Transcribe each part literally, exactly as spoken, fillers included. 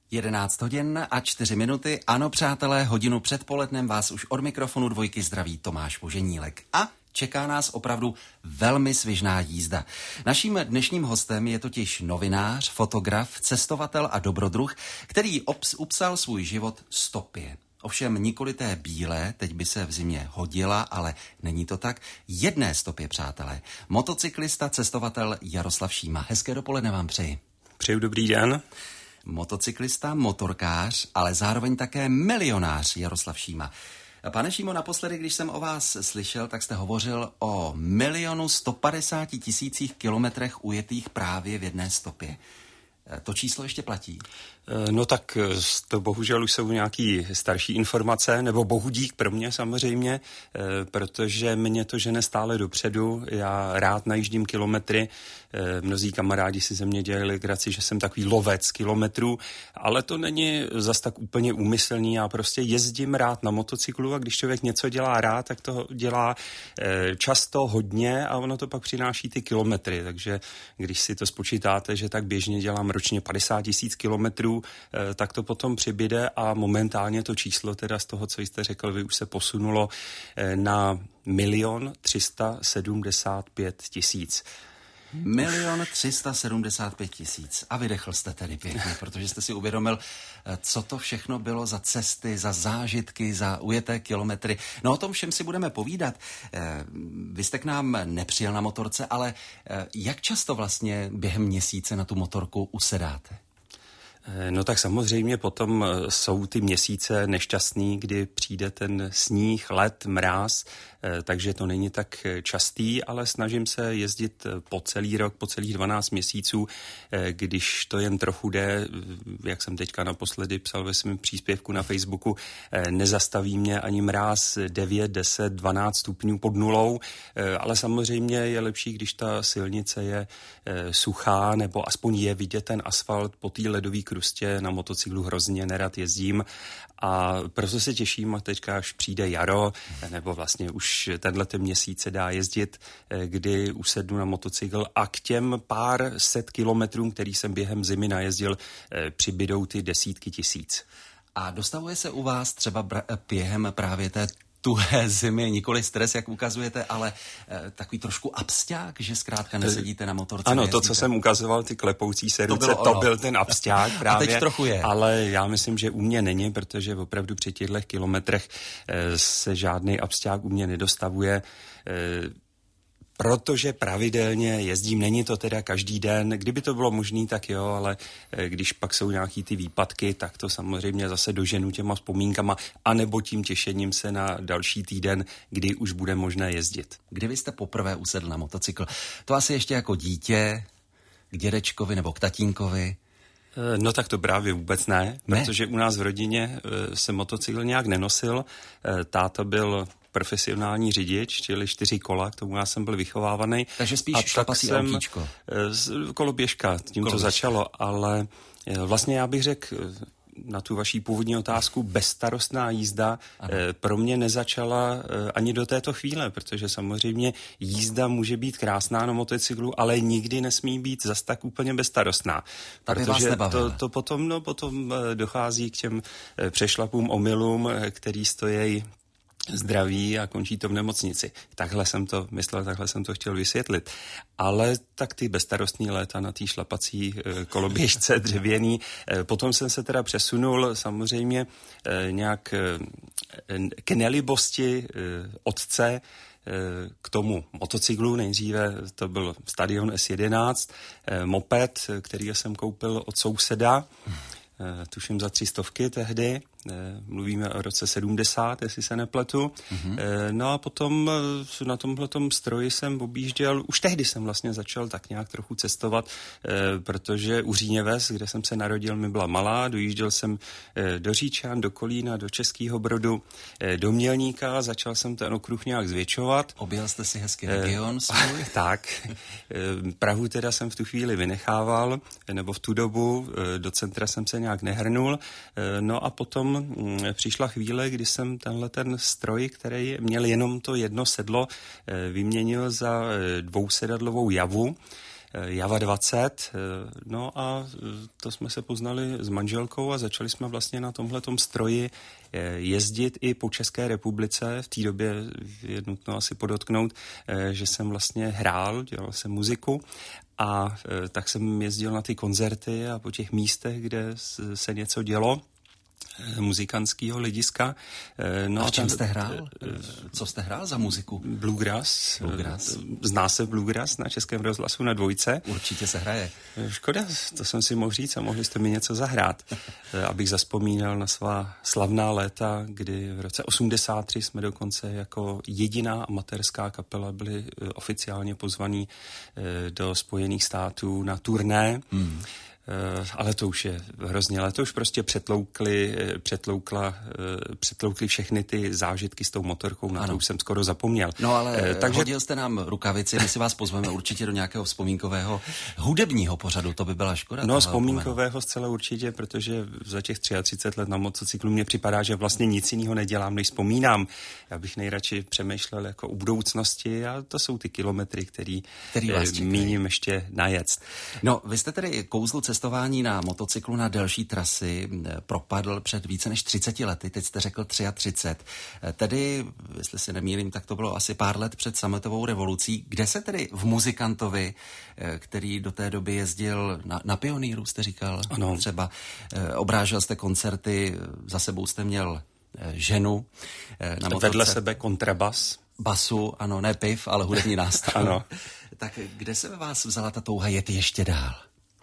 jedenáct hodin a čtyři minuty. Ano, přátelé, hodinu před polednem vás už od mikrofonu dvojky zdraví Tomáš Voženílek. A čeká nás opravdu velmi svižná jízda. Naším dnešním hostem je totiž novinář, fotograf, cestovatel a dobrodruh, který obs- upsal svůj život stopě. Ovšem nikoli té bílé, teď by se v zimě hodila, ale není to tak. Jedné stopě, přátelé. Motocyklista, cestovatel Jaroslav Šíma. Hezké dopoledne vám přeji. Přeju dobrý den. Motocyklista, motorkář, ale zároveň také milionář Jaroslav Šíma. Pane Šímo, naposledy, když jsem o vás slyšel, tak jste hovořil o milionu sto padesáti tisících kilometrech ujetých právě v jedné stopě. To číslo ještě platí? No tak to bohužel už jsou nějaký starší informace, nebo bohudík pro mě samozřejmě, protože mě to žene stále dopředu. Já rád najíždím kilometry, mnozí kamarádi si ze mě dělali legraci, že jsem takový lovec kilometrů, ale to není zas tak úplně úmyslný. Já prostě jezdím rád na motocyklu a když člověk něco dělá rád, tak to dělá často, hodně a ono to pak přináší ty kilometry. Takže když si to spočítáte, že tak běžně dělám ročně padesát tisíc kilometrů, tak to potom přibyde a momentálně to číslo teda z toho, co jste řekl, vy už se posunulo na milion třista sedmdesát pět tisíc. Milion třista sedmdesát pět tisíc. A vydechl jste tedy pěkně, protože jste si uvědomil, co to všechno bylo za cesty, za zážitky, za ujeté kilometry. No o tom všem si budeme povídat. Vy jste k nám nepřijel na motorce, ale jak často vlastně během měsíce na tu motorku usedáte? No tak samozřejmě potom jsou ty měsíce nešťastný, kdy přijde ten sníh, led, mráz, takže to není tak častý, ale snažím se jezdit po celý rok, po celých dvanáct měsíců, když to jen trochu jde, jak jsem teďka naposledy psal ve svém příspěvku na Facebooku, nezastaví mě ani mráz devět, deset, dvanáct stupňů pod nulou, ale samozřejmě je lepší, když ta silnice je suchá, nebo aspoň je vidět ten asfalt po té ledové krustě. Na motocyklu hrozně nerad jezdím a proto se těším, a teďka až přijde jaro, nebo vlastně už tenhlete měsíc se dá jezdit, kdy usednu na motocykl a k těm pár set kilometrům, který jsem během zimy najezdil, přibydou ty desítky tisíc. A dostavuje se u vás třeba br- během právě té tuhé zimy, nikoli stres, jak ukazujete, ale e, takový trošku absťák, že zkrátka nesedíte na motorce. Ano, to, co jsem ukazoval, ty klepoucí se ruce, to, to byl ten absťák právě. A teď trochu je. Ale já myslím, že u mě není, protože opravdu při těchto kilometrech e, se žádný absťák u mě nedostavuje. E, Protože pravidelně jezdím, není to teda každý den, kdyby to bylo možný, tak jo, ale když pak jsou nějaký ty výpadky, tak to samozřejmě zase doženu těma vzpomínkama, anebo tím těšením se na další týden, kdy už bude možné jezdit. Kdy vy jste poprvé usedl na motocykl? To asi ještě jako dítě, k dědečkovi nebo k tatínkovi? No tak to právě vůbec ne, ne, protože u nás v rodině se motocykl nějak nenosil. Táta byl profesionální řidič, čili čtyři kola, k tomu já jsem byl vychovávaný. Takže spíš šlapací autíčko. Koloběžka, tím to začalo, ale vlastně já bych řekl na tu vaší původní otázku, bezstarostná jízda ano. pro mě nezačala ani do této chvíle, protože samozřejmě jízda může být krásná na motocyklu, ale nikdy nesmí být zas tak úplně bezstarostná. Protože to, to potom, no, potom dochází k těm přešlapům, omylům, který stojí zdraví a končí to v nemocnici. Takhle jsem to myslel, takhle jsem to chtěl vysvětlit. Ale tak ty bezstarostní léta na té šlapací koloběžce dřevěný. Potom jsem se teda přesunul samozřejmě nějak k nelibosti otce k tomu motocyklu. Nejdříve to byl Stadion S jedenáct, moped, který jsem koupil od souseda, tuším za tři stovky tehdy. Mluvíme o roce sedmdesát, jestli se nepletu. Mm-hmm. No a potom na tomhletom stroji jsem objížděl, už tehdy jsem vlastně začal tak nějak trochu cestovat, protože u Říněves, kde jsem se narodil, mi byla malá, dojížděl jsem do Říčan, do Kolína, do Českého Brodu, do Mělníka, začal jsem ten okruh nějak zvětšovat. Objel jste si hezký region svůj? Tak. Prahu teda jsem v tu chvíli vynechával, nebo v tu dobu do centra jsem se nějak nehrnul. No a potom přišla chvíle, kdy jsem tenhle ten stroj, který měl jenom to jedno sedlo, vyměnil za dvousedadlovou Javu. Java dvacet, no a to jsme se poznali s manželkou a začali jsme vlastně na tomhletom stroji jezdit i po České republice. V té době je nutno asi podotknout, že jsem vlastně hrál, dělal jsem muziku a tak jsem jezdil na ty koncerty a po těch místech, kde se něco dělo muzikantského hlediska. No a v čem jste hrál? Co jste hrál za muziku? Bluegrass. Bluegrass. Zná se bluegrass na Českém rozhlasu na dvojce? Určitě se hraje. Škoda, to jsem si mohl říct a mohli jste mi něco zahrát. Abych zazpomínal na svá slavná léta, kdy v roce osmdesát tři jsme dokonce jako jediná amatérská kapela byli oficiálně pozvaní do Spojených států na turné. Hmm. Ale to už je hrozně, ale to už prostě přetloukli, přetloukla, přetloukli všechny ty zážitky s tou motorkou, na ano. To už jsem skoro zapomněl. No ale takže hodil jste nám rukavici, my si vás pozveme určitě do nějakého vzpomínkového hudebního pořadu, to by byla škoda. No vzpomínkového zcela určitě, protože za těch třicet tři let na motocyklu mně připadá, že vlastně nic jiného nedělám, než vzpomínám. Já bych nejradši přemýšlel jako o budoucnosti a to jsou ty kilometry, který, který míním ještě najet. No, vy jste tedy kouzlu cestování na motocyklu na delší trasy propadl před více než třiceti lety, teď jste řekl třicet tři. Tedy, jestli si nemýlím, tak to bylo asi pár let před sametovou revolucí. Kde se tedy v muzikantovi, který do té doby jezdil na, na Pionýru, jste říkal, ano. Třeba obrážel jste koncerty, za sebou jste měl ženu na motoce. Vedle sebe kontrabas. Basu, ano, ne piv, ale hudební nástroj. Ano. Tak kde se ve vás vzala ta touha jet ještě dál?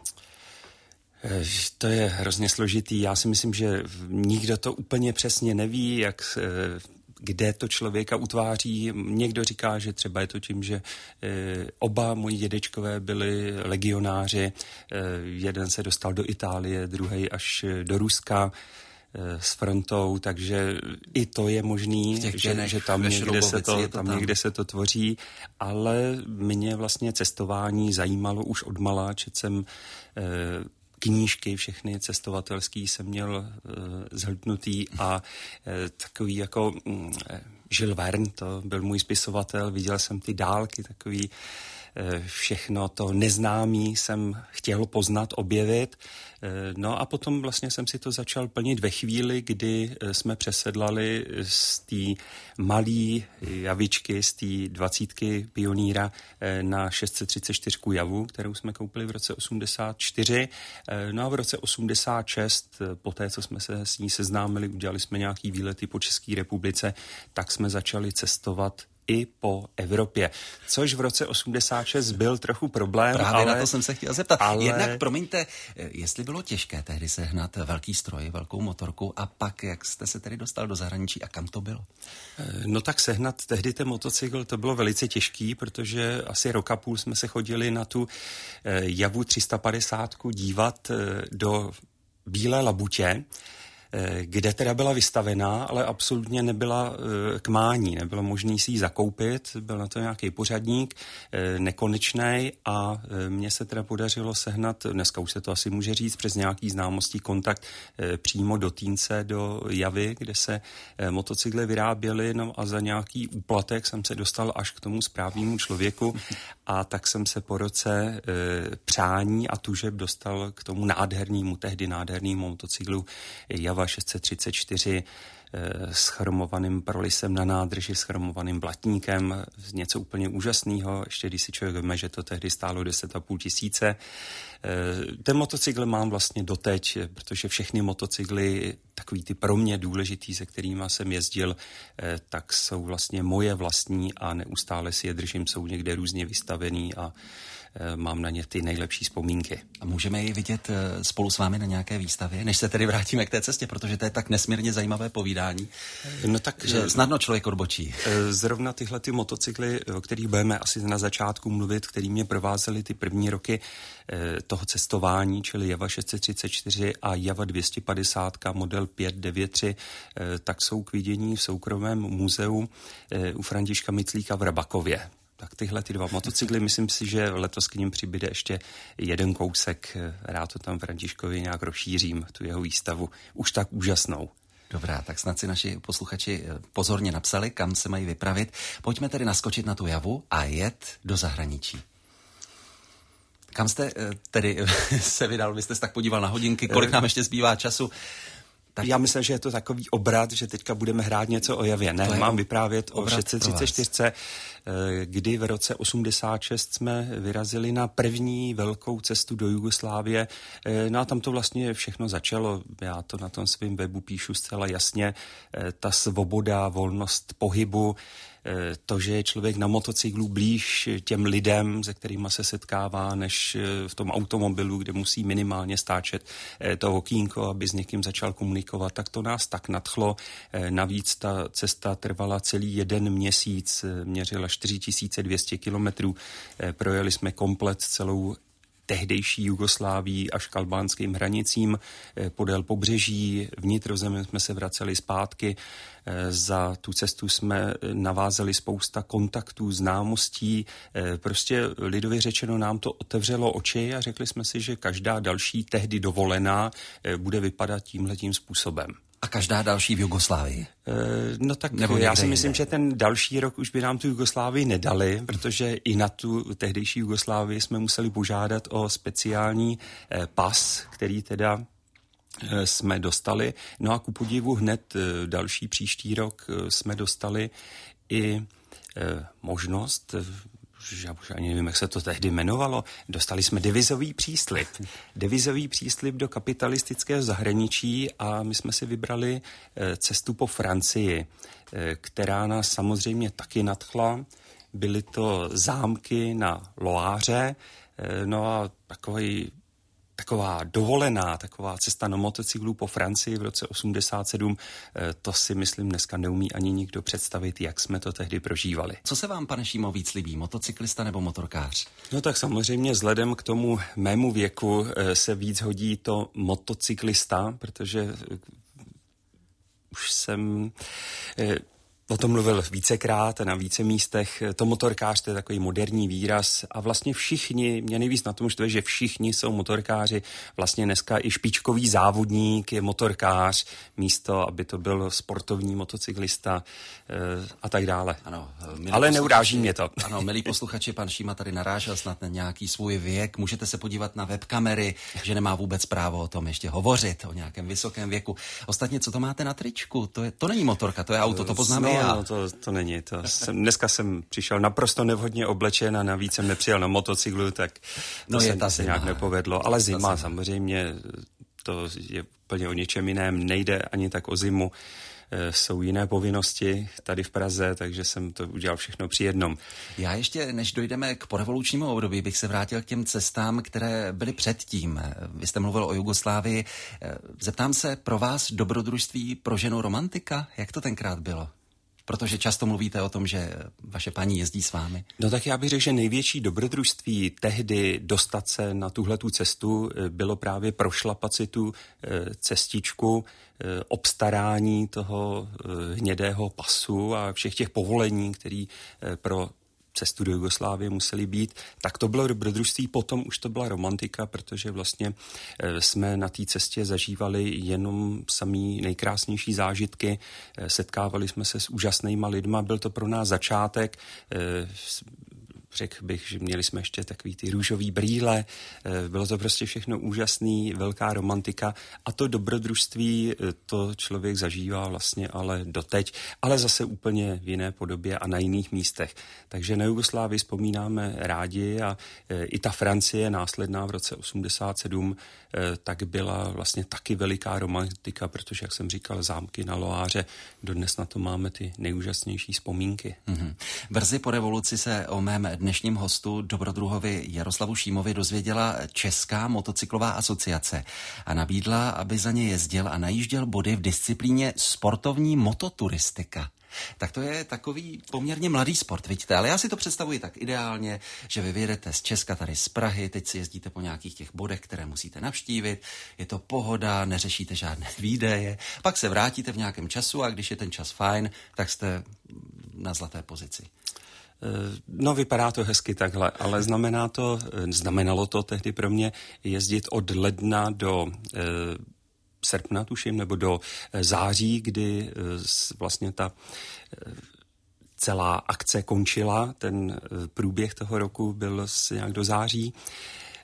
To je hrozně složitý. Já si myslím, že nikdo to úplně přesně neví, jak, kde to člověka utváří. Někdo říká, že třeba je to tím, že oba moji dědečkové byli legionáři. Jeden se dostal do Itálie, druhý až do Ruska s frontou, takže i to je možný, že, že tam, někde se, to, to tam, tam někde se to tvoří, ale mě vlastně cestování zajímalo už odmala, četl jsem knížky, všechny cestovatelský jsem měl uh, zhltnutý a uh, takový jako um, Jules Verne, to byl můj spisovatel, viděl jsem ty dálky, takový uh, všechno to neznámý jsem chtěl poznat, objevit. Uh, no a potom vlastně jsem si to začal plnit ve chvíli, kdy uh, jsme přesedlali z té malé javičky, z té dvacítky Pionýra uh, na šest set třicet čtyři Javu, kterou jsme koupili v roce osmdesát čtyři. No a v roce osmdesát šest, po té, co jsme se s ní seznámili, udělali jsme nějaký výlety po České republice, tak jsme začali cestovat i po Evropě. Což v roce osmdesát šest byl trochu problém. Právě ale, na to jsem se chtěl zeptat. Ale... Jednak, promiňte, jestli bylo těžké tehdy sehnat velký stroj, velkou motorku a pak, jak jste se tedy dostal do zahraničí a kam to bylo? No tak sehnat tehdy ten motocykl, to bylo velice těžký, protože asi rok a půl jsme se chodili na tu Javu tři sta padesát dívat do Bílé Labutě, kde teda byla vystavená, ale absolutně nebyla k mání, nebylo možné si ji zakoupit, byl na to nějaký pořadník, nekonečný a mně se teda podařilo sehnat, dneska už se to asi může říct, přes nějaký známostí kontakt přímo do Týnce, do Javy, kde se motocykly vyráběly, no a za nějaký úplatek jsem se dostal až k tomu správnému člověku a tak jsem se po roce přání a tužeb dostal k tomu nádhernému, tehdy nádhernému motocyklu Java šest set třicet čtyři s chromovaným prolisem na nádrži, s chromovaným blatníkem, něco úplně úžasného, ještě když si člověk veme, že to tehdy stálo deset a půl tisíce. Ten motocykl mám vlastně doteď, protože všechny motocykly, takový ty pro mě důležitý, se kterými jsem jezdil, tak jsou vlastně moje vlastní a neustále si je držím, jsou někde různě vystavený a mám na ně ty nejlepší vzpomínky. A můžeme ji vidět spolu s vámi na nějaké výstavě, než se tedy vrátíme k té cestě, protože to je tak nesmírně zajímavé povídání, no tak, že snadno člověk odbočí. Zrovna tyhle ty motocykly, o kterých budeme asi na začátku mluvit, který mě provázely ty první roky toho cestování, čili Java šest set třicet čtyři a Java dvě stě padesát model pět devět tři, tak jsou k vidění v soukromém muzeu u Františka Miclíka v Rabakově. Tak tyhle ty dva motocykly, myslím si, že letos k ním přibyde ještě jeden kousek. Rád to tam Františkovi nějak rozšířím, tu jeho výstavu. Už tak úžasnou. Dobrá, tak snad si naši posluchači pozorně napsali, kam se mají vypravit. Pojďme tedy naskočit na tu Javu a jet do zahraničí. Kam jste tedy se vydal? Vy jste se tak podíval na hodinky, kolik nám ještě zbývá času? Tak... Já myslím, že je to takový obrat, že teďka budeme hrát něco o javě. Ne, mám vyprávět o šest set třicet čtyři, kdy v roce osmdesát šest jsme vyrazili na první velkou cestu do Jugoslávie. No a tam to vlastně všechno začalo. Já to na tom svém webu píšu zcela jasně. Ta svoboda, volnost pohybu, to, že je člověk na motocyklu blíž těm lidem, se kterými se setkává, než v tom automobilu, kde musí minimálně stáčet to okýnko, aby s někým začal komunikovat, tak to nás tak nadchlo. Navíc ta cesta trvala celý jeden měsíc, měřila čtyři tisíce dvě stě kilometrů. Projeli jsme komplet celou tehdejší Jugoslávii až k albánským hranicím, podél pobřeží, vnitrozemí jsme se vraceli zpátky. Za tu cestu jsme navázali spousta kontaktů, známostí. Prostě lidově řečeno nám to otevřelo oči a řekli jsme si, že každá další tehdy dovolená bude vypadat tímhletím způsobem. A každá další v Jugoslávii? No tak Nebo já si myslím, jde. že ten další rok už by nám tu Jugoslávii nedali, protože i na tu tehdejší Jugoslávii jsme museli požádat o speciální pas, který teda jsme dostali. No a ku podivu hned další příští rok jsme dostali i možnost, já už ani nevím, jak se to tehdy jmenovalo, dostali jsme devizový příslib. Devizový příslib do kapitalistického zahraničí a my jsme si vybrali cestu po Francii, která nás samozřejmě taky nadchla. Byly to zámky na Loáře, no a takový Taková dovolená, taková cesta na motocyklu po Francii v roce osmdesát sedm, to si myslím dneska neumí ani nikdo představit, jak jsme to tehdy prožívali. Co se vám, pane Šímo, víc líbí, motocyklista nebo motorkář? No tak samozřejmě vzhledem k tomu mému věku se víc hodí to motocyklista, protože už jsem... O tom mluvil vícekrát a na více místech. To motorkář, to je takový moderní výraz a vlastně všichni, mě nejvíc na tom štve, že všichni jsou motorkáři. Vlastně dneska i špičkový závodník je motorkář, místo, aby to byl sportovní motocyklista e, a tak dále. Ano, ale neuráží mě to. Ano, milí posluchači, pan Šíma tady narážel snad na nějaký svůj věk. Můžete se podívat na webkamery, že nemá vůbec právo o tom ještě hovořit, o nějakém vysokém věku. Ostatně, co to máte na tričku? To, je, to není motorka, to je auto, to poznáme. No, to, to není. To jsem, dneska jsem přišel naprosto nevhodně oblečen a navíc jsem nepřijel na motocyklu, tak to no se, je ta se nějak nepovedlo. Ale zima samozřejmě, to je úplně o něčem jiném. Nejde ani tak o zimu. Jsou jiné povinnosti tady v Praze, takže jsem to udělal všechno při jednom. Já ještě, než dojdeme k porevolučnímu období, bych se vrátil k těm cestám, které byly předtím. Vy jste mluvil o Jugoslávii. Zeptám se, pro vás dobrodružství pro ženu romantika? Jak to tenkrát bylo? Protože často mluvíte o tom, že vaše paní jezdí s vámi. No tak já bych řekl, že největší dobrodružství tehdy dostat se na tuhletu cestu bylo právě prošlapat si tu cestičku, obstarání toho hnědého pasu a všech těch povolení, které pro cestu do Jugoslávie museli být, tak to bylo dobrodružství, potom už to byla romantika, protože vlastně jsme na té cestě zažívali jenom samý nejkrásnější zážitky, setkávali jsme se s úžasnýma lidma, byl to pro nás začátek, řekl bych, že měli jsme ještě takový ty růžový brýle, bylo to prostě všechno úžasný, velká romantika a to dobrodružství, to člověk zažívá vlastně ale doteď, ale zase úplně v jiné podobě a na jiných místech. Takže na Jugoslávii vzpomínáme rádi a i ta Francie následná v roce osmdesát sedm tak byla vlastně taky veliká romantika, protože, jak jsem říkal, zámky na Loáře, dodnes na to máme ty nejúžasnější vzpomínky. Mm-hmm. Brzy po revoluci se o mém dnešním hostu, dobrodruhovi Jaroslavu Šímovi, dozvěděla Česká motocyklová asociace a nabídla, aby za ně jezdil a najížděl body v disciplíně sportovní mototuristika. Tak to je takový poměrně mladý sport, vidíte, ale já si to představuji tak ideálně, že vy vyjedete z Česka tady z Prahy, teď si jezdíte po nějakých těch bodech, které musíte navštívit, je to pohoda, neřešíte žádné výdaje, pak se vrátíte v nějakém času a když je ten čas fajn, tak jste na zlaté pozici. No, vypadá to hezky takhle, ale znamená to, znamenalo to tehdy pro mě jezdit od ledna do e, srpna, tuším, nebo do září, kdy e, vlastně ta e, celá akce končila, ten e, průběh toho roku byl nějak do září.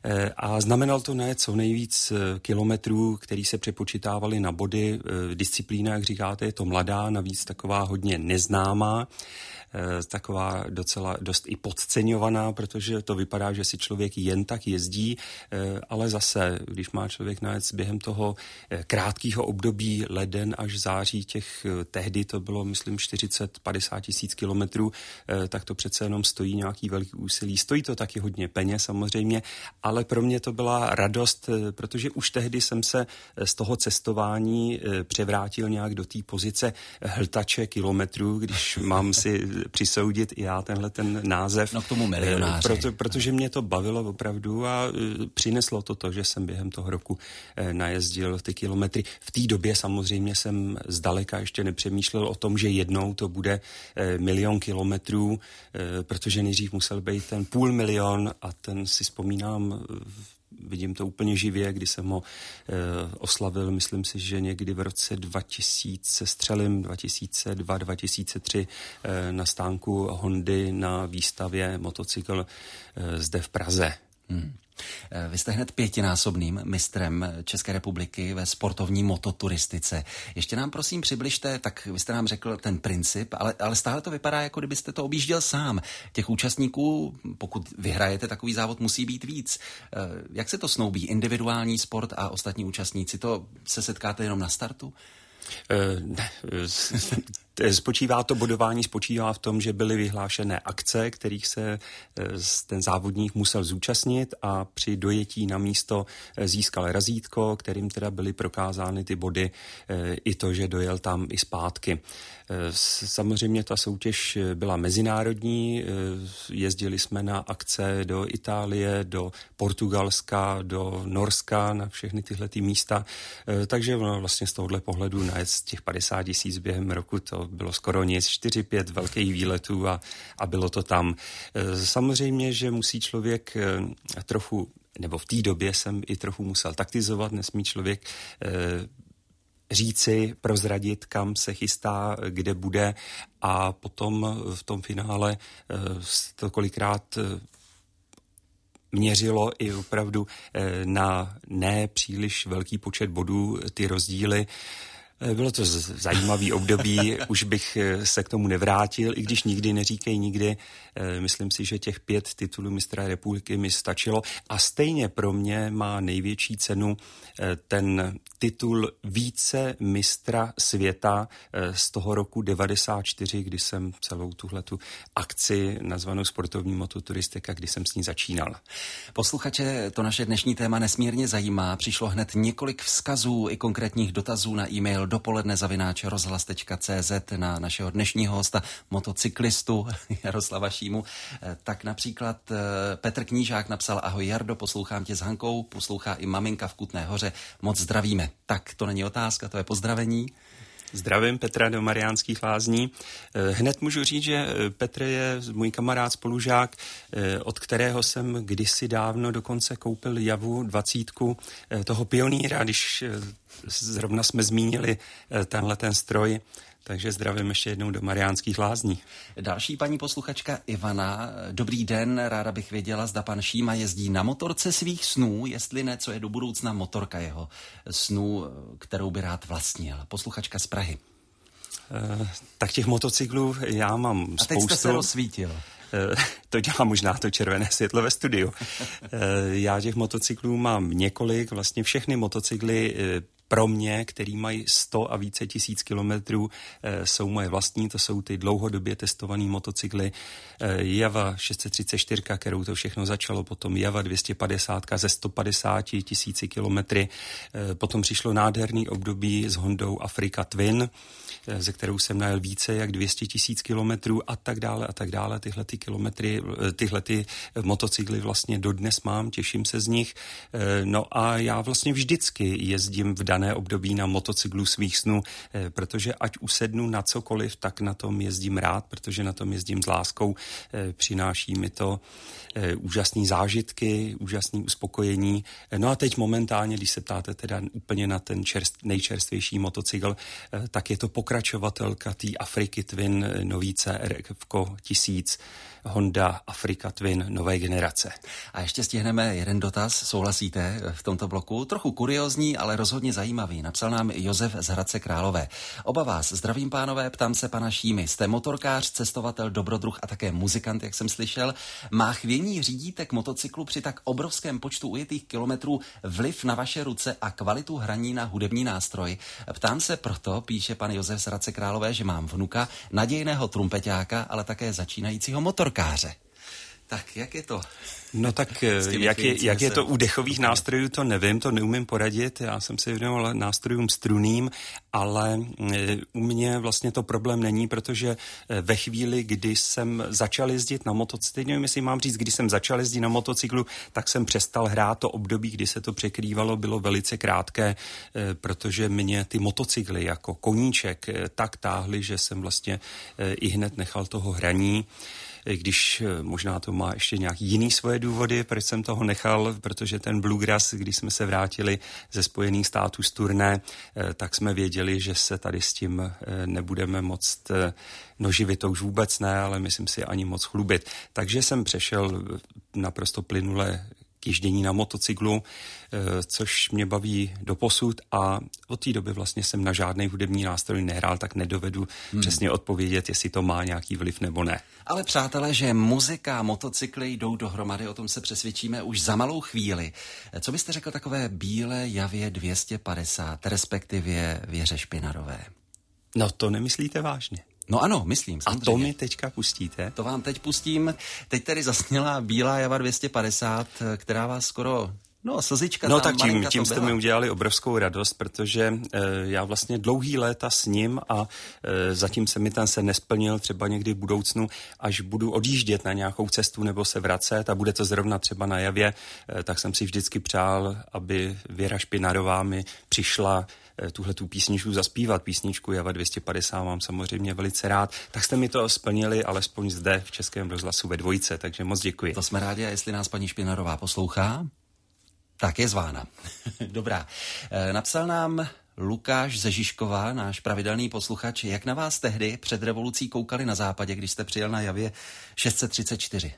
a znamenal to ne co nejvíc kilometrů, který se přepočítávali na body. Disciplína, jak říkáte, je to mladá, navíc taková hodně neznámá, taková docela dost i podceňovaná, protože to vypadá, že si člověk jen tak jezdí, ale zase, když má člověk najet během toho krátkého období leden až září, těch tehdy to bylo, myslím, čtyřicet padesát tisíc kilometrů, tak to přece jenom stojí nějaký velký úsilí. Stojí to taky hodně peněz samozřejmě, ale pro mě to byla radost, protože už tehdy jsem se z toho cestování převrátil nějak do té pozice hltače kilometrů, když mám si přisoudit i já tenhle ten název. No k tomu milionáři. Proto, protože mě to bavilo opravdu a přineslo to to, že jsem během toho roku najezdil ty kilometry. V té době samozřejmě jsem zdaleka ještě nepřemýšlel o tom, že jednou to bude milion kilometrů, protože nejdřív musel být ten půl milion a ten si vzpomínám, vidím to úplně živě, kdy jsem ho e, oslavil, myslím si, že někdy v roce dva tisíce, střelím dva tisíce dva, dva tisíce tři e, na stánku Hondy na výstavě motocykl e, zde v Praze. Hmm. Vy jste hned pětinásobným mistrem České republiky ve sportovní mototuristice. Ještě nám prosím přibližte, tak vy jste nám řekl ten princip, ale, ale stále to vypadá, jako kdybyste to objížděl sám. Těch účastníků, pokud vyhrajete takový závod, musí být víc. Jak se to snoubí? Individuální sport a ostatní účastníci, to se setkáte jenom na startu? Ne, spočívá to bodování, spočívá v tom, že byly vyhlášené akce, kterých se ten závodník musel zúčastnit a při dojetí na místo získal razítko, kterým teda byly prokázány ty body i to, že dojel tam i zpátky. Samozřejmě ta soutěž byla mezinárodní, jezdili jsme na akce do Itálie, do Portugalska, do Norska, na všechny tyhle ty místa, takže vlastně z tohohle pohledu najet z těch padesát tisíc během roku to bylo skoro nic, čtyři pět velkých výletů a, a bylo to tam. Samozřejmě, že musí člověk trochu, nebo v té době jsem i trochu musel taktizovat, nesmí člověk říci, prozradit, kam se chystá, kde bude a potom v tom finále to kolikrát měřilo i opravdu na ne příliš velký počet bodů ty rozdíly. Bylo to zajímavý období, už bych se k tomu nevrátil, i když nikdy neříkej nikdy. Myslím si, že těch pět titulů mistra republiky mi stačilo a stejně pro mě má největší cenu ten titul více mistra světa z toho roku devadesát čtyři, kdy jsem celou tuhletu akci nazvanou sportovní mototuristika, kdy jsem s ní začínal. Posluchače, to naše dnešní téma nesmírně zajímá. Přišlo hned několik vzkazů i konkrétních dotazů na e-mail dopoledne zavináč rozhlas tečka cé zet na našeho dnešního hosta, motocyklistu Jaroslava Šímu. Tak například Petr Knížák napsal: ahoj Jardo, poslouchám tě s Hankou, poslouchá i maminka v Kutné Hoře, moc zdravíme. Tak to není otázka, to je pozdravení. Zdravím Petra do Mariánských Lázní. Hned můžu říct, že Petr je můj kamarád, spolužák, od kterého jsem kdysi dávno dokonce koupil Javu dvacítku toho pionýra, když zrovna jsme zmínili tenhle ten stroj. Takže zdravím ještě jednou do Mariánských Lázní. Další paní posluchačka Ivana. Dobrý den, ráda bych věděla, zda pan Šíma jezdí na motorce svých snů, jestli ne, co je do budoucna motorka jeho snů, kterou by rád vlastnil. Posluchačka z Prahy. E, tak těch motocyklů já mám spoustu. A teď jste se rozsvítil. To dělá možná to červené světlo ve studiu. Já těch motocyklů mám několik, vlastně všechny motocykly pro mě, který mají sto a více tisíc kilometrů, jsou moje vlastní, to jsou ty dlouhodobě testované motocykly. Java šest set třicet čtyři, kterou to všechno začalo, potom Java dvě stě padesát ze sto padesát tisíci kilometry, potom přišlo nádherný období s Hondou Africa Twin, ze kterou jsem najel více jak dvě stě tisíc kilometrů a tak dále a tak dále. Tyhle ty kilometry, tyhle ty motocykly vlastně dodnes mám, těším se z nich. No a já vlastně vždycky jezdím v daném dané období na motocyklu svých snů, protože ať usednu na cokoliv, tak na tom jezdím rád, protože na tom jezdím s láskou, přináší mi to úžasné zážitky, úžasné uspokojení. No a teď momentálně, když se ptáte teda úplně na ten čerst, nejčerstvější motocykl, tak je to pokračovatelka té Afriky Twin, nový C R F tisíc, Honda Africa Twin nové generace. A ještě stihneme jeden dotaz, souhlasíte v tomto bloku? Trochu kuriózní, ale rozhodně zajímavý. Napsal nám Josef z Hradce Králové. Oba vás zdravím, pánové, ptám se pana Šímy. Jste motorkář, cestovatel, dobrodruh a také muzikant, jak jsem slyšel. Má chvění řídítek motocyklu při tak obrovském počtu ujetých kilometrů vliv na vaše ruce a kvalitu hraní na hudební nástroj? Ptám se proto, píše pan Josef z Hradce Králové, že mám vnuka, nadějného trumpeťáka, ale také začínajícího motorkáře. Tak jak je to? No tak jak je, jak je to u dechových nástrojů, to nevím, to neumím poradit. Já jsem se věnoval nástrojům struným, ale u mě vlastně to problém není, protože ve chvíli, kdy jsem začal jezdit na motocyklu, nevím, jestli mám říct, když jsem začal jezdit na motocyklu, tak jsem přestal hrát. To období, kdy se to překrývalo, bylo velice krátké, protože mě ty motocykly jako koníček tak táhly, že jsem vlastně i hned nechal toho hraní. Když možná to má ještě nějak jiný svoje důvody, proč jsem toho nechal, protože ten bluegrass, když jsme se vrátili ze Spojených států z turné, tak jsme věděli, že se tady s tím nebudeme moc, no živit to už vůbec ne, ale myslím si ani moc chlubit. Takže jsem přešel naprosto plynule k ježdění na motocyklu, což mě baví doposud a od té doby vlastně jsem na žádný hudební nástroj nehrál, tak nedovedu hmm. přesně odpovědět, jestli to má nějaký vliv nebo ne. Ale přátelé, že muzika a motocykly jdou dohromady, o tom se přesvědčíme už za malou chvíli. Co byste řekl takové bílé Javě dvě stě padesát, respektive Věře Špinarové? No to nemyslíte vážně? No ano, myslím. Samozřejmě. A to mi teďka pustíte? To vám teď pustím. Teď tady zasněla bílá Java dvě stě padesát, která vás skoro... No, slzička no tam, tak tím, tím jste mi udělali obrovskou radost, protože e, já vlastně dlouhý léta s ním a e, zatím se mi ten se nesplnil, třeba někdy v budoucnu, až budu odjíždět na nějakou cestu nebo se vracet a bude to zrovna třeba na Javě, e, tak jsem si vždycky přál, aby Věra Špinarová mi přišla e, tuhle tu písničku zaspívat. Písničku Java dvě stě padesát mám samozřejmě velice rád. Tak jste mi to splnili, alespoň zde v Českém rozhlasu ve dvojce, takže moc děkuji. To jsme rádi, a jestli nás paní Špinarová poslouchá, tak je zvána. Dobrá. E, napsal nám Lukáš ze Žižkova, náš pravidelný posluchač, jak na vás tehdy před revolucí koukali na západě, když jste přijel na Javě šest set třicet čtyři?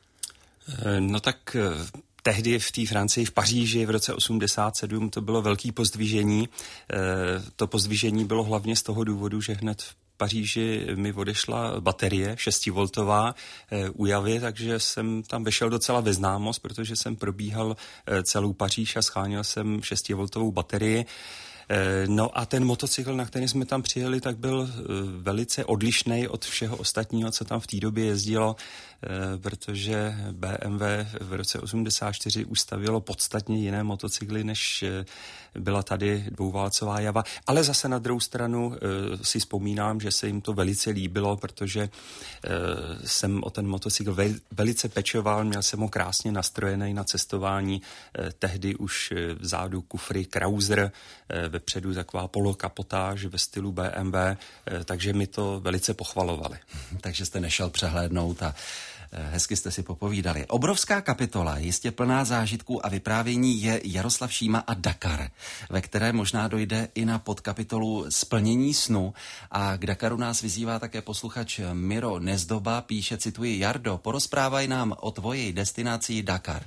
E, no tak e, tehdy v té Francii, v Paříži v roce osmdesát sedm to bylo velký pozdvižení. E, to pozdvižení bylo hlavně z toho důvodu, že hned v Paříži mi odešla baterie šestivoltová e, u Javy, takže jsem tam vešel docela ve známost, protože jsem probíhal e, celou Paříž a scháněl jsem šestivoltovou baterii. E, no a ten motocykl, na který jsme tam přijeli, tak byl e, velice odlišný od všeho ostatního, co tam v té době jezdilo, e, protože B M W v roce osmdesát čtyři ustavilo podstatně jiné motocykly, než e, byla tady dvouválcová Java. Ale zase na druhou stranu e, si vzpomínám, že se jim to velice líbilo, protože e, jsem o ten motocykl ve, velice pečoval, měl jsem ho krásně nastrojený na cestování, e, tehdy už e, vzadu kufry Krauser, e, vepředu taková polokapotáž ve stylu B M W, e, takže mi to velice pochvalovali. Takže jste nešel přehlédnout a hezky jste si popovídali. Obrovská kapitola, jistě plná zážitků a vyprávění, je Jaroslav Šíma a Dakar, ve které možná dojde i na podkapitolu Splnění snu. A k Dakaru nás vyzývá také posluchač Miro Nezdoba, píše, cituji, Jardo, porozprávaj nám o tvoji destinaci Dakar.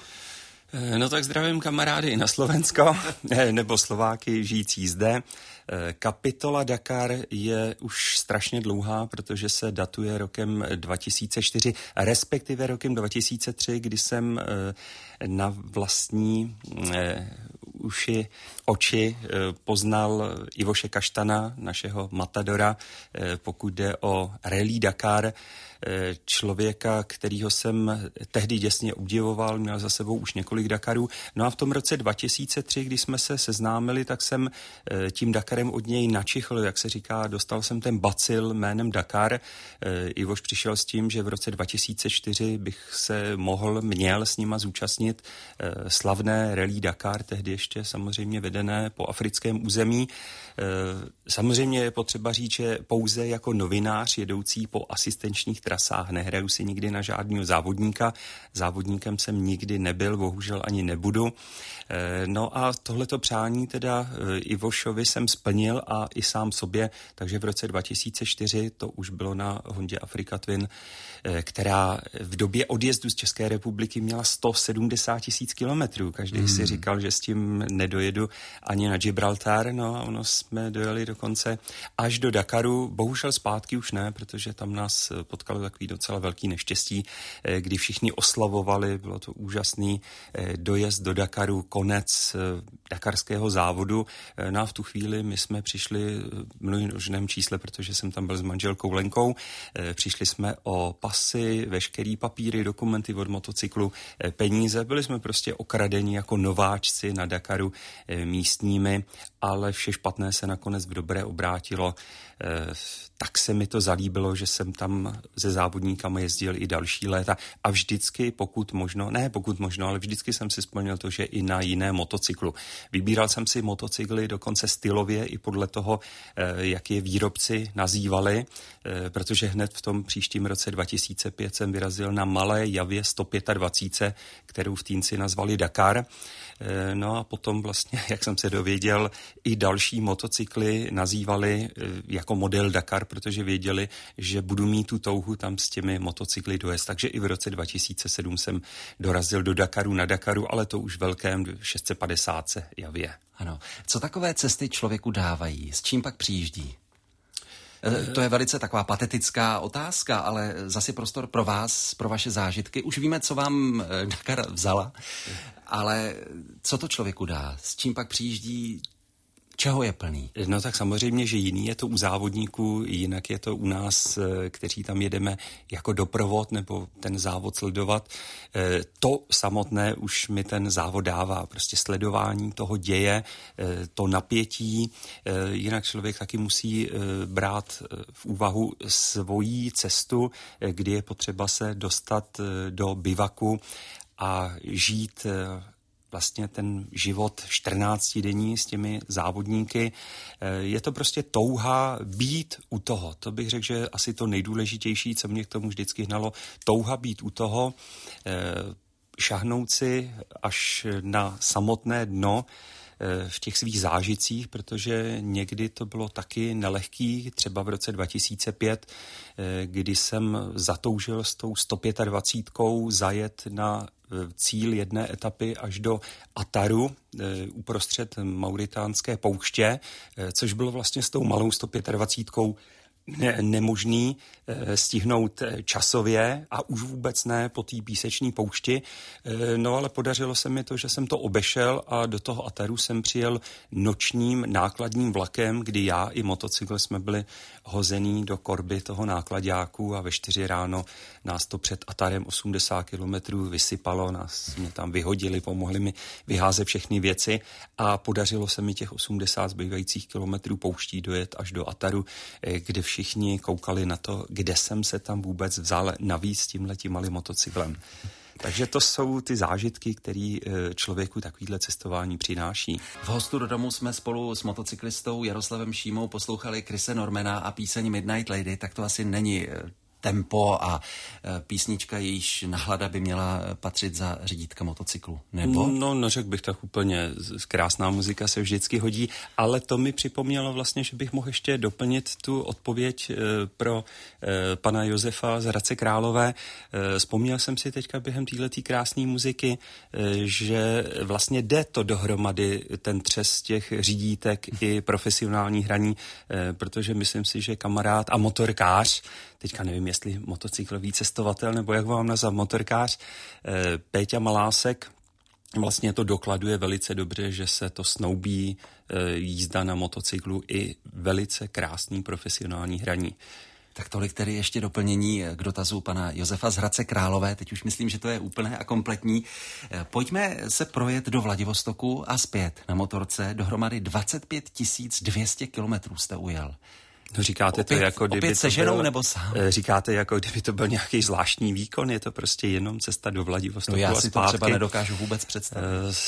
No tak zdravím kamarády i na Slovensko, nebo Slováky žijící zde. Kapitola Dakar je už strašně dlouhá, protože se datuje rokem dva tisíce čtyři, respektive rokem dva tisíce tři, kdy jsem na vlastní uši, oči poznal Ivoše Kaštana, našeho matadora, pokud jde o Rallye Dakar. člověka, kterýho jsem tehdy děsně obdivoval, měl za sebou už několik Dakarů. No a v tom roce dva tisíce tři, když jsme se seznámili, tak jsem tím Dakarem od něj načichl, jak se říká, dostal jsem ten bacil jménem Dakar. Ivoš přišel s tím, že v roce dva tisíce čtyři bych se mohl, měl s nima zúčastnit slavné rally Dakar, tehdy ještě samozřejmě vedené po africkém území. Samozřejmě je potřeba říct, že pouze jako novinář jedoucí po asistenčních trasách nehraju si nikdy na žádného závodníka. Závodníkem jsem nikdy nebyl, bohužel ani nebudu. No a tohleto přání teda Ivošovi jsem splnil a i sám sobě, takže v roce dva tisíce čtyři to už bylo na Hondě Africa Twin, která v době odjezdu z České republiky měla sto sedmdesát tisíc kilometrů. Každý hmm. si říkal, že s tím nedojedu ani na Gibraltar, no a ono jsme dojeli dokonce až do Dakaru. Bohužel zpátky už ne, protože tam nás potkalo takový docela velký neštěstí, kdy všichni oslavovali, bylo to úžasný dojezd do Dakaru, konec dakarského závodu. No a v tu chvíli my jsme přišli v množném čísle, protože jsem tam byl s manželkou Lenkou. Přišli jsme o pasy, veškerý papíry, dokumenty od motocyklu, peníze. Byli jsme prostě okradeni jako nováčci na Dakaru místními, ale vše špatné se nakonec v dobré obrátilo. Tak se mi to zalíbilo, že jsem tam se závodníkama jezdil i další léta a vždycky, pokud možno, ne pokud možno, ale vždycky jsem si splnil to, že i na jiné motocyklu. Vybíral jsem si motocykly dokonce stylově i podle toho, jak je výrobci nazývali, protože hned v tom příštím roce dva tisíce pět jsem vyrazil na malé Javě sto dvacet pět, kterou v Týnci nazvali Dakar. No a potom vlastně, jak jsem se dověděl, i další motocykly nazývali jako model Dakar, protože věděli, že budu mít tu touhu tam s těmi motocykly dojezd. Takže i v roce dva tisíce sedm jsem dorazil do Dakaru na Dakaru, ale to už velkém šest set padesát Javě. Ano. Co takové cesty člověku dávají? S čím pak přijíždí? To je velice taková patetická otázka, ale zase prostor pro vás, pro vaše zážitky. Už víme, co vám Dakar vzala, ale co to člověku dá? S čím pak přijíždí? Čeho je plný? No tak samozřejmě, že jiný je to u závodníků, jinak je to u nás, kteří tam jedeme jako doprovod nebo ten závod sledovat. To samotné už mi ten závod dává, prostě sledování toho děje, to napětí. Jinak člověk taky musí brát v úvahu svoji cestu, kdy je potřeba se dostat do bivaku a žít vlastně ten život čtrnáctidenní s těmi závodníky. Je to prostě touha být u toho. To bych řekl, že je asi to nejdůležitější, co mě k tomu vždycky hnalo. Touha být u toho, šahnout si až na samotné dno v těch svých zážitcích, protože někdy to bylo taky nelehký, třeba v roce dva tisíce pět, kdy jsem zatoužil s tou sto dvacet pět zajet na cíl jedné etapy až do Ataru uprostřed mauritánské pouště, což bylo vlastně s tou malou sto dvacet pět ne, nemožný e, stihnout časově a už vůbec ne po té písečné poušti. E, no ale podařilo se mi to, že jsem to obešel a do toho Ataru jsem přijel nočním nákladním vlakem, kdy já i motocykl jsme byli hozený do korby toho nákladáku a ve čtyři ráno nás to před Atarem osmdesát kilometrů vysypalo, nás mě tam vyhodili, pomohli mi vyházet všechny věci a podařilo se mi těch osmdesát zbývajících kilometrů pouští dojet až do Ataru, kde všichni koukali na to, kde jsem se tam vůbec vzal navíc tímhletím malým motocyklem. Takže to jsou ty zážitky, které člověku takovýhle cestování přináší. V Hostu do domu jsme spolu s motocyklistou Jaroslavem Šímou poslouchali Chrise Normana a píseň Midnight Lady, tak to asi není tempo a písnička, jejíž nahlada by měla patřit za řídítka motocyklu, nebo? No, neřekl bych tak úplně, krásná muzika se vždycky hodí, ale to mi připomnělo vlastně, že bych mohl ještě doplnit tu odpověď pro pana Josefa z Hradce Králové. Vzpomněl jsem si teďka během téhletý krásné muziky, že vlastně jde to dohromady, ten třes těch řídítek i profesionální hraní, protože myslím si, že kamarád a motorkář, teďka nevím, jestli motocyklový cestovatel, nebo jak vám nazvat, motorkář, Péťa Malásek, vlastně to dokladuje velice dobře, že se to snoubí jízda na motocyklu i velice krásný profesionální hraní. Tak tolik tedy ještě doplnění k dotazu pana Josefa z Hradce Králové. Teď už myslím, že to je úplné a kompletní. Pojďme se projet do Vladivostoku a zpět na motorce. Dohromady dvacet pět tisíc dvě stě kilometrů jste ujel. No říkáte opět, to jako kdyby opět se to ženou byl, nebo sám? Říkáte jako kdyby to byl nějaký zvláštní výkon, je to prostě jenom cesta do Vladivostoku no já a si zpátky. to třeba nedokážu vůbec představit.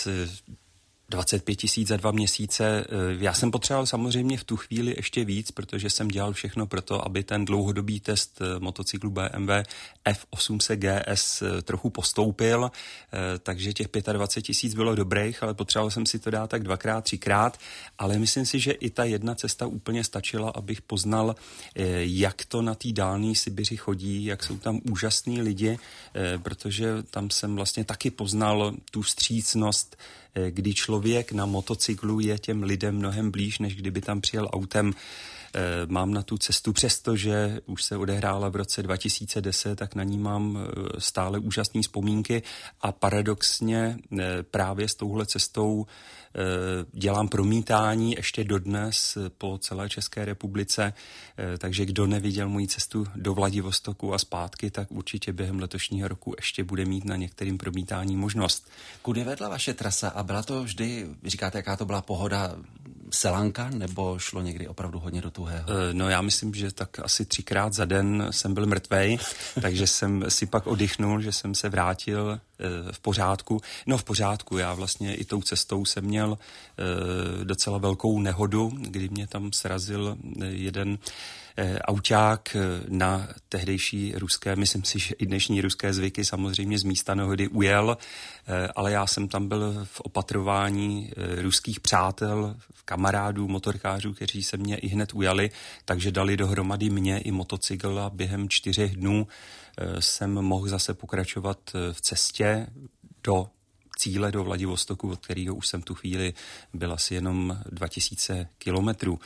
dvacet pět tisíc za dva měsíce. Já jsem potřeboval samozřejmě v tu chvíli ještě víc, protože jsem dělal všechno pro to, aby ten dlouhodobý test motocyklu B M W F osm set G S trochu postoupil, takže těch dvacet pět tisíc bylo dobrých, ale potřeboval jsem si to dát tak dvakrát, třikrát, ale myslím si, že i ta jedna cesta úplně stačila, abych poznal, jak to na té dálné Sibiři chodí, jak jsou tam úžasní lidi, protože tam jsem vlastně taky poznal tu vstřícnost, kdy člověk na motocyklu je těm lidem mnohem blíž, než kdyby tam přijel autem. Mám na tu cestu, přestože už se odehrála v roce dva tisíce deset, tak na ní mám stále úžasné vzpomínky a paradoxně právě s touhle cestou dělám promítání ještě dodnes po celé České republice, takže kdo neviděl moji cestu do Vladivostoku a zpátky, tak určitě během letošního roku ještě bude mít na některým promítání možnost. Kudy vedla vaše trasa a byla to vždy, vy říkáte, jaká to byla pohoda, selanka, nebo šlo někdy opravdu hodně do tuhého? No já myslím, že tak asi třikrát za den jsem byl mrtvej, takže jsem si pak oddychnul, že jsem se vrátil v pořádku. No v pořádku, já vlastně i tou cestou jsem měl docela velkou nehodu, kdy mě tam srazil jeden auták na tehdejší ruské, myslím si, že i dnešní ruské zvyky samozřejmě z místa nehody ujel, ale já jsem tam byl v opatrování ruských přátel, kamarádů, motorkářů, kteří se mě i hned ujali, takže dali dohromady mě i motocykl a během čtyřech dnů jsem mohl zase pokračovat v cestě do cíle, do Vladivostoku, od kterého už jsem tu chvíli byl asi jenom dva tisíce kilometrů.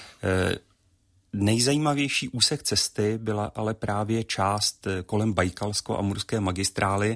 Nejzajímavější úsek cesty byla ale právě část kolem Bajkalsko-amurské magistrály.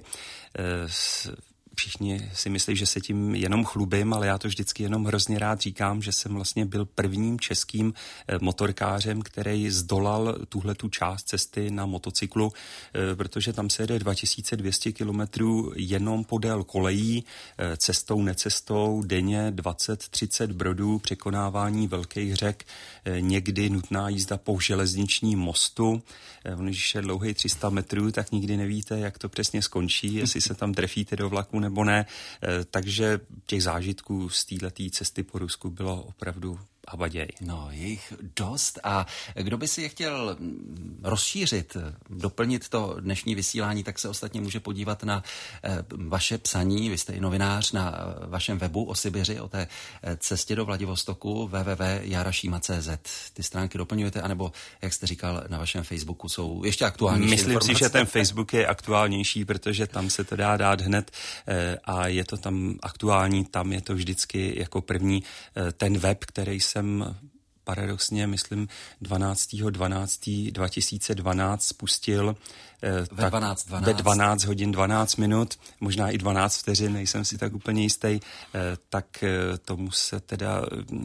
Všichni si myslí, že se tím jenom chlubím, ale já to vždycky jenom hrozně rád říkám, že jsem vlastně byl prvním českým motorkářem, který zdolal tuhletu část cesty na motocyklu, protože tam se jede dva tisíce dvě stě kilometrů jenom podél kolejí, cestou, necestou, denně dvacet třicet brodů, překonávání velkých řek, někdy nutná jízda po železničním mostu. Když je dlouhý tři sta metrů, tak nikdy nevíte, jak to přesně skončí, jestli se tam trefíte do vlaku nebo ne. Takže těch zážitků z této cesty po Rusku bylo opravdu habaděj. No, je jich dost a kdo by si je chtěl rozšířit, doplnit to dnešní vysílání, tak se ostatně může podívat na eh, vaše psaní, vy jste i novinář, na vašem webu o Sibiři, o té cestě do Vladivostoku w w w tečka jarašíma tečka c z. Ty stránky doplňujete, anebo, jak jste říkal, na vašem Facebooku jsou ještě aktuálnější Myslím informace. si, že ten Facebook je aktuálnější, protože tam se to dá dát hned eh, a je to tam aktuální, tam je to vždycky jako první eh, ten web, který se jsem paradoxně, myslím, dvanáctého dvanáctého dva tisíce dvanáct spustil. Ve dvanáct dvanáct. Ve dvanáct hodin dvanáct minut, možná i dvanáct vteřin, nejsem si tak úplně jistý, tak tomu se teda,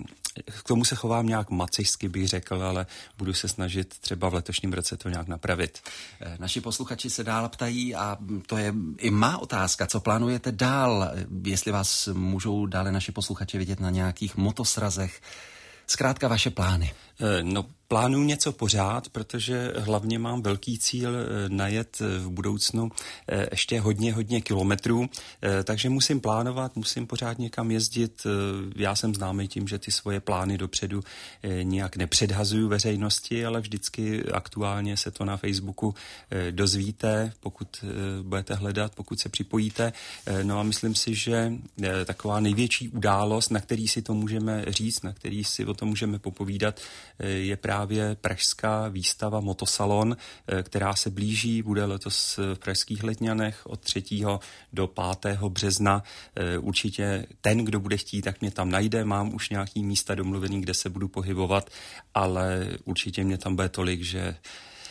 k tomu se chovám nějak macešsky, bych řekl, ale budu se snažit třeba v letošním roce to nějak napravit. Naši posluchači se dál ptají a to je i má otázka, co plánujete dál, jestli vás můžou dále naši posluchači vidět na nějakých motosrazech. Zkrátka vaše plány. No, plánuju něco pořád, protože hlavně mám velký cíl najet v budoucnu ještě hodně, hodně kilometrů, takže musím plánovat, musím pořád někam jezdit. Já jsem známý tím, že ty svoje plány dopředu nějak nepředhazuju veřejnosti, ale vždycky aktuálně se to na Facebooku dozvíte, pokud budete hledat, pokud se připojíte. No a myslím si, že taková největší událost, na který si to můžeme říct, na který si o tom můžeme popovídat, je právě pražská výstava Motosalon, která se blíží, bude letos v pražských Letňanech od třetího do pátého března. Určitě ten, kdo bude chtít, tak mě tam najde, mám už nějaký místa domluvený, kde se budu pohybovat, ale určitě mě tam bude tolik, že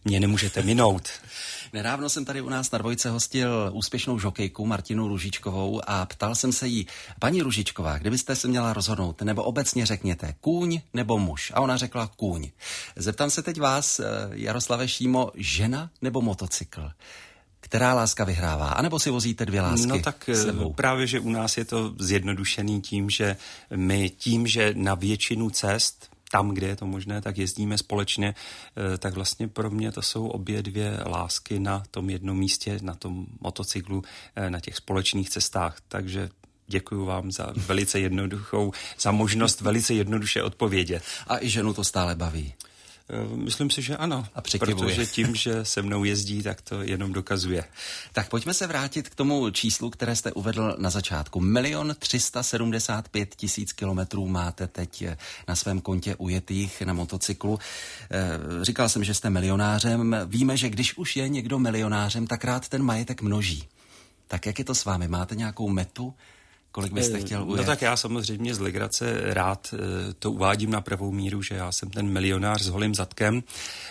mě nemůžete minout. Nedávno jsem tady u nás na Dvojce hostil úspěšnou žokejku Martinu Růžičkovou a ptal jsem se jí, paní Růžičková, kdybyste se měla rozhodnout, nebo obecně řekněte, kůň nebo muž? A ona řekla kůň. Zeptám se teď vás, Jaroslave Šímo, žena nebo motocykl? Která láska vyhrává? A nebo si vozíte dvě lásky? No tak právě, že u nás je to zjednodušený tím, že my tím, že na většinu cest, tam, kde je to možné, tak jezdíme společně, tak vlastně pro mě to jsou obě dvě lásky na tom jednom místě, na tom motocyklu, na těch společných cestách. Takže děkuji vám za velice jednoduchou, za možnost velice jednoduše odpovědět. A i ženu to stále baví? Myslím si, že ano, a přikivuje. Protože tím, že se mnou jezdí, tak to jenom dokazuje. Tak pojďme se vrátit k tomu číslu, které jste uvedl na začátku. Milion třista sedmdesát pět tisíc kilometrů máte teď na svém kontě ujetých na motocyklu. Říkal jsem, že jste milionářem. Víme, že když už je někdo milionářem, tak rád ten majetek množí. Tak jak je to s vámi? Máte nějakou metu? Kolik byste chtěl ujet? No tak já samozřejmě z legrace rád to uvádím na pravou míru, že já jsem ten milionář s holým zadkem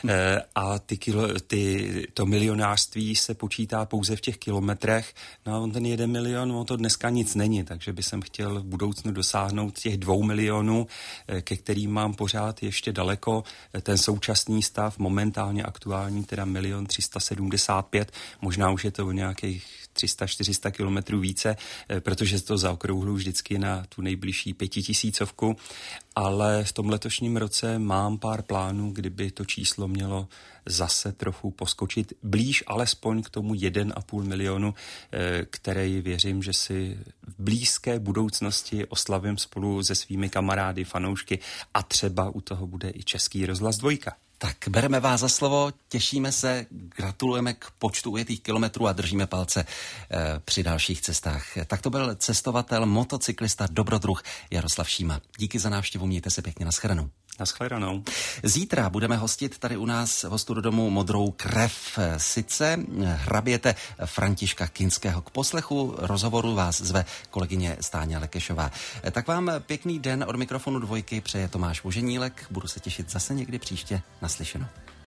a ty kilo, ty, to milionářství se počítá pouze v těch kilometrech. No a on ten jeden milion, on to dneska nic není, takže by jsem chtěl v budoucnu dosáhnout těch dvou milionů, ke kterým mám pořád ještě daleko. Ten současný stav, momentálně aktuální, teda milion třista sedmdesát pět, možná už je to o nějakých tři sta čtyři sta kilometrů více, protože to zaokrouhlu vždycky na tu nejbližší pětitisícovku, ale v tom letošním roce mám pár plánů, kdyby to číslo mělo zase trochu poskočit blíž alespoň k tomu jeden a půl milionu, který věřím, že si v blízké budoucnosti oslavím spolu se svými kamarády, fanoušky a třeba u toho bude i Český rozhlas Dvojka. Tak bereme vás za slovo, těšíme se, gratulujeme k počtu ujetých kilometrů a držíme palce e, při dalších cestách. Tak to byl cestovatel, motocyklista, dobrodruh Jaroslav Šíma. Díky za návštěvu, mějte se pěkně, nashledanou. Nashledanou. Zítra budeme hostit tady u nás hostu do domu Modrou krev. Sice hraběte Františka Kinského. K poslechu rozhovoru vás zve kolegyně Stáňa Lekešová. Tak vám pěkný den od mikrofonu Dvojky přeje Tomáš Voženílek. Budu se těšit zase někdy příště. Naslyšenou.